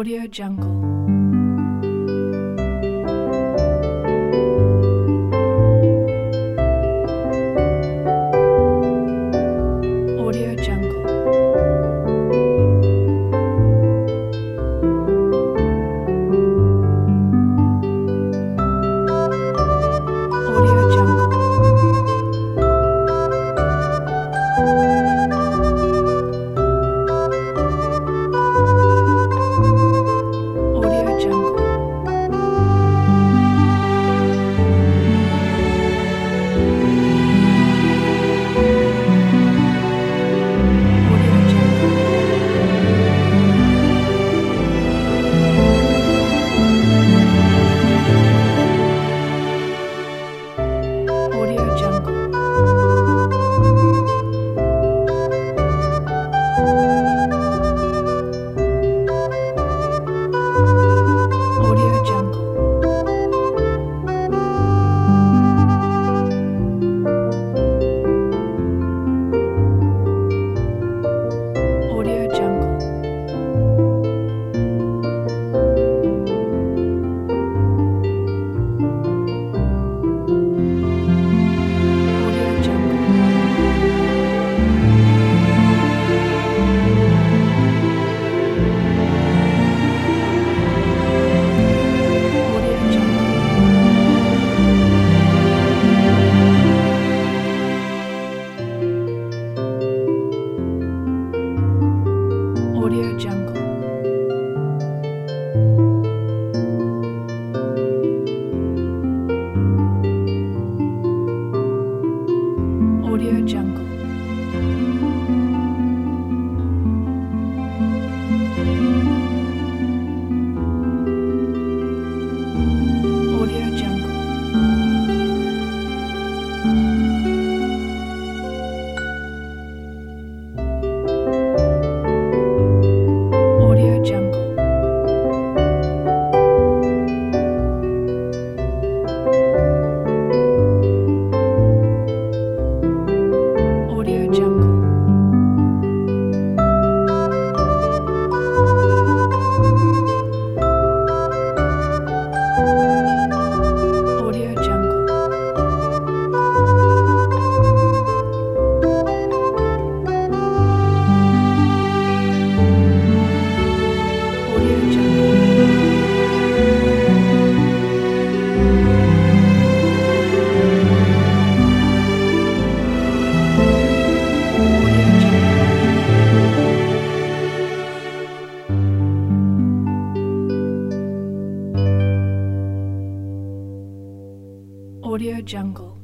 Audio Jungle. Audio Jungle. Audio Jungle. Audio Jungle. Audio Jungle. Audio Jungle. Audio Jungle. Audio Jungle. Audio Jungle. Audio Jungle. Audio Jungle. Audio Jungle. Audio Jungle. Audio Jungle. Audio Jungle. Audio Jungle. Audio Jungle.